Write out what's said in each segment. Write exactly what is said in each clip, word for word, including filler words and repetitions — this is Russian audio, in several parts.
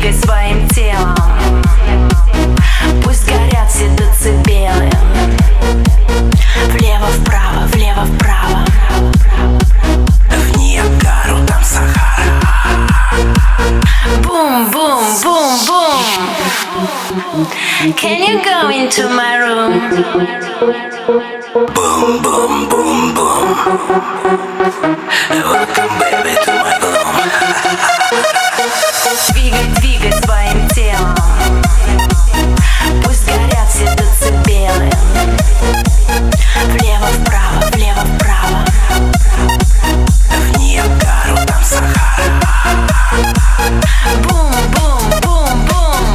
двигай своим телом. Пусть горят все децибелы. Влево-вправо, влево-вправо. В Ниагару, там Сахара. Бум-бум-бум-бум. Can you go into my room? Boom, boom, boom, boom. Welcome, baby, to my room. Двигай, двигай своим телом. Пусть горят все децибелы. Влево-вправо, влево-вправо. В Ниагару, там Сахара. Бум-бум-бум-бум.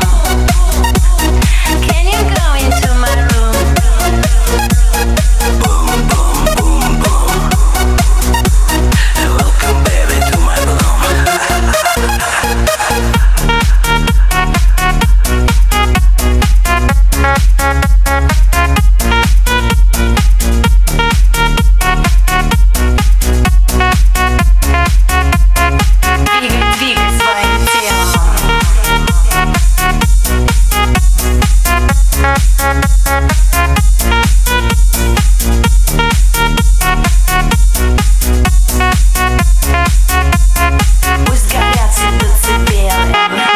Can you go into my room? Boom, boom, boom, boom. Welcome, baby, to my room. Двигай, двигай своим телом. Пусть горят все децибелы.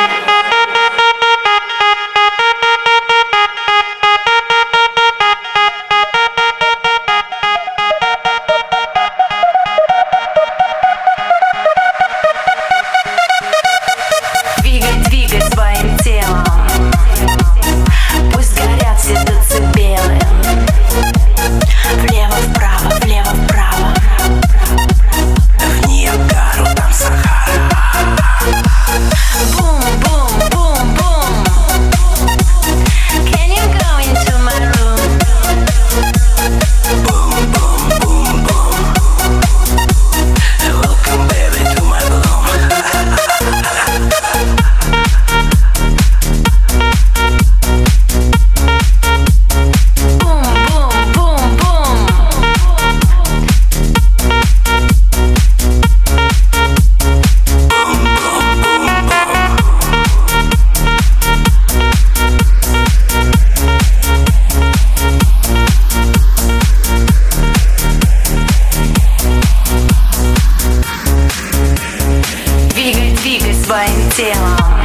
Двигай, двигай своим телом. Пусть горят все децибелы. Влево-вправо, влево-вправо. В Ниагару, там Сахара. Бум-бум-бум-бум. Can you go into my room? Boom, boom, boom, boom. Welcome, baby, to my room. Бум-бум-бум-бум. Двигай, двигай своим телом.